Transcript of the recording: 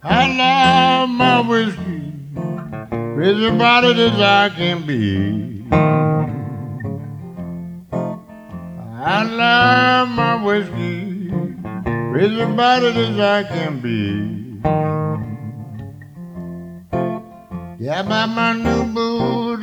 I love my whiskey, crazy about it as I can be. I love my whiskey, crazy about it as I can be. Yeah, about my new boots.